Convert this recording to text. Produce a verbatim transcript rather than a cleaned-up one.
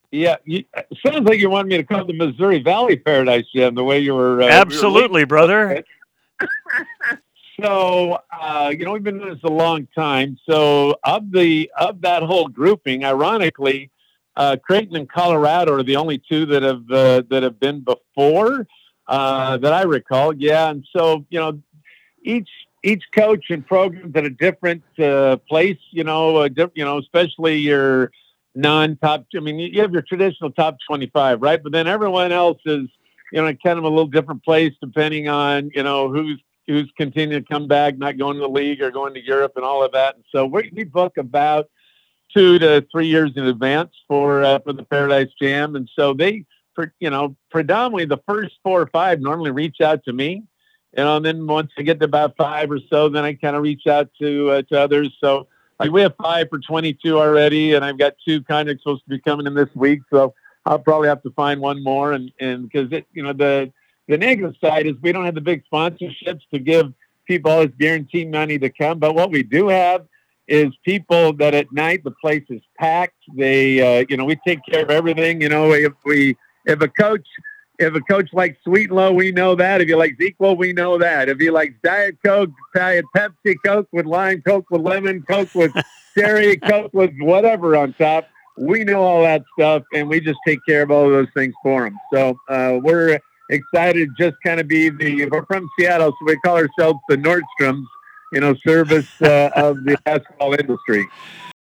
Yeah, you, it sounds like you wanted me to come to Missouri Valley Paradise Gym. The way you were, uh, you were leading Absolutely, brother. it. So, uh, you know, we've been doing this a long time. So, of the of that whole grouping, ironically, uh, Creighton and Colorado are the only two that have uh, that have been before uh, that I recall. Yeah, and so you know, each each coach and program's at a different uh, place. You know, uh, diff, you know, especially your non-top. I mean, you have your traditional top twenty-five, right? But then everyone else is, you know, kind of a little different place depending on you know who's who's continuing to come back, not going to the league or going to Europe and all of that. And so we, we book about two to three years in advance for uh, for the Paradise Jam, and so they, for you know, predominantly the first four or five normally reach out to me, you know, and then once I get to about five or so, then I kind of reach out to uh, to others. So like we have five for twenty-two already, and I've got two kind of supposed to be coming in this week, so I'll probably have to find one more, and and because it, you know, the the negative side is we don't have the big sponsorships to give people all this guaranteed money to come, but what we do have is people that at night the place is packed. They, uh, you know, we take care of everything. You know, if we, if a coach, if a coach likes Sweet and Low, we know that. If he likes Equal, we know that. If he likes Diet Coke, Diet Pepsi, Coke with lime, Coke with lemon, Coke with cherry, Coke with whatever on top, we know all that stuff, and we just take care of all of those things for them. So uh, we're excited to just kind of be the. We're from Seattle, so we call ourselves the Nordstroms, you know, service uh, of the basketball industry.